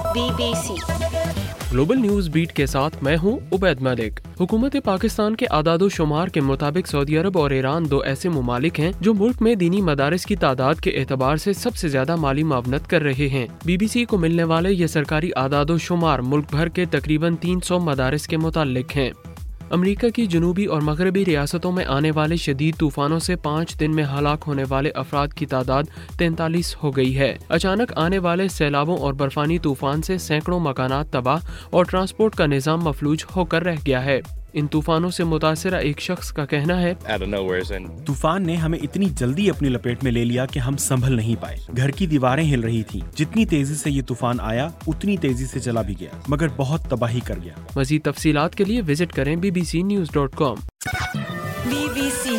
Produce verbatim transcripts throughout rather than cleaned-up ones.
Be B C global news beat کے ساتھ میں ہوں عبید ملک۔ حکومت پاکستان کے اعداد و شمار کے مطابق سعودی عرب اور ایران دو ایسے ممالک ہیں جو ملک میں دینی مدارس کی تعداد کے اعتبار سے سب سے زیادہ مالی معاونت کر رہے ہیں۔ بی بی سی کو ملنے والے یہ سرکاری اعداد و شمار ملک بھر کے تقریباً تین سو مدارس کے متعلق ہیں۔ امریکہ کی جنوبی اور مغربی ریاستوں میں آنے والے شدید طوفانوں سے پانچ دن میں ہلاک ہونے والے افراد کی تعداد تینتالیس ہو گئی ہے۔ اچانک آنے والے سیلابوں اور برفانی طوفان سے سینکڑوں مکانات تباہ اور ٹرانسپورٹ کا نظام مفلوج ہو کر رہ گیا ہے۔ ان طوفانوں سے متاثرہ ایک شخص کا کہنا ہے، طوفان نے ہمیں اتنی جلدی اپنی لپیٹ میں لے لیا کہ ہم سنبھل نہیں پائے۔ گھر کی دیواریں ہل رہی تھیں۔ جتنی تیزی سے یہ طوفان آیا اتنی تیزی سے چلا بھی گیا، مگر بہت تباہی کر گیا۔ مزید تفصیلات کے لیے وزٹ کریں B B C news dot com. B B C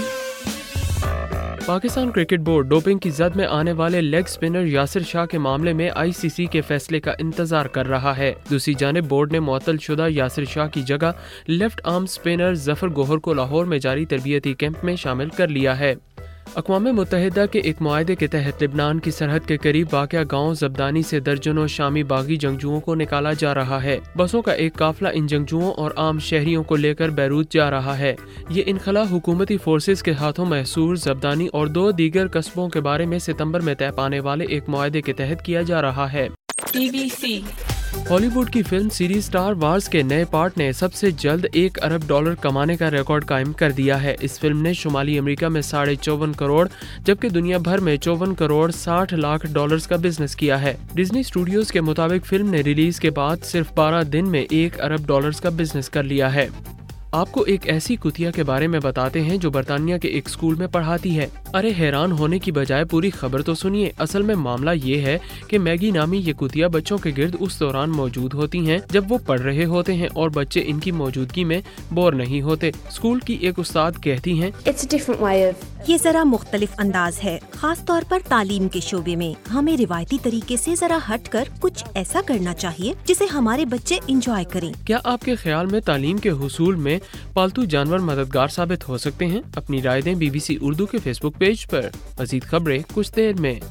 Pakistan cricket board doping کی زد میں آنے والے لیگ سپنر یاسر شاہ کے معاملے میں آئی سی سی کے فیصلے کا انتظار کر رہا ہے۔ دوسری جانب بورڈ نے معطل شدہ یاسر شاہ کی جگہ لیفٹ آرم سپنر ظفر گوہر کو لاہور میں جاری تربیتی کیمپ میں شامل کر لیا ہے۔ اقوام متحدہ کے ایک معاہدے کے تحت لبنان کی سرحد کے قریب واقع گاؤں زبدانی سے درجنوں شامی باغی جنگجوؤں کو نکالا جا رہا ہے۔ بسوں کا ایک قافلہ ان جنگجوؤں اور عام شہریوں کو لے کر بیروت جا رہا ہے۔ یہ انخلا حکومتی فورسز کے ہاتھوں محصور زبدانی اور دو دیگر قصبوں کے بارے میں ستمبر میں طے پانے والے ایک معاہدے کے تحت کیا جا رہا ہے۔ بی بی سی ہالی ووڈ کی فلم سیریز سٹار وارز کے نئے پارٹ نے سب سے جلد ایک ارب ڈالر کمانے کا ریکارڈ قائم کر دیا ہے۔ اس فلم نے شمالی امریکہ میں ساڑھے چوون کروڑ جبکہ دنیا بھر میں چوون کروڑ ساٹھ لاکھ ڈالرز کا بزنس کیا ہے۔ ڈزنی اسٹوڈیوز کے مطابق فلم نے ریلیز کے بعد صرف بارہ دن میں ایک ارب ڈالرز کا بزنس کر لیا ہے۔ آپ کو ایک ایسی کتیا کے بارے میں بتاتے ہیں جو برطانیہ کے ایک اسکول میں پڑھاتی ہے۔ ارے حیران ہونے کی بجائے پوری خبر تو سنیے۔ اصل میں معاملہ یہ ہے کہ میگی نامی یہ کتیا بچوں کے گرد اس دوران موجود ہوتی ہیں جب وہ پڑھ رہے ہوتے ہیں اور بچے ان کی موجودگی میں بور نہیں ہوتے۔ اسکول کی ایک استاد کہتی ہیں، یہ ذرا مختلف انداز ہے، خاص طور پر تعلیم کے شعبے میں۔ ہمیں روایتی طریقے سے ذرا ہٹ کر کچھ ایسا کرنا چاہیے جسے ہمارے بچے انجوائے کریں۔ کیا آپ کے خیال میں تعلیم کے حصول میں پالتو جانور مددگار ثابت ہو سکتے ہیں؟ اپنی رائے دیں بی بی سی اردو کے فیس بک پیج پر۔ مزید خبریں کچھ دیر میں۔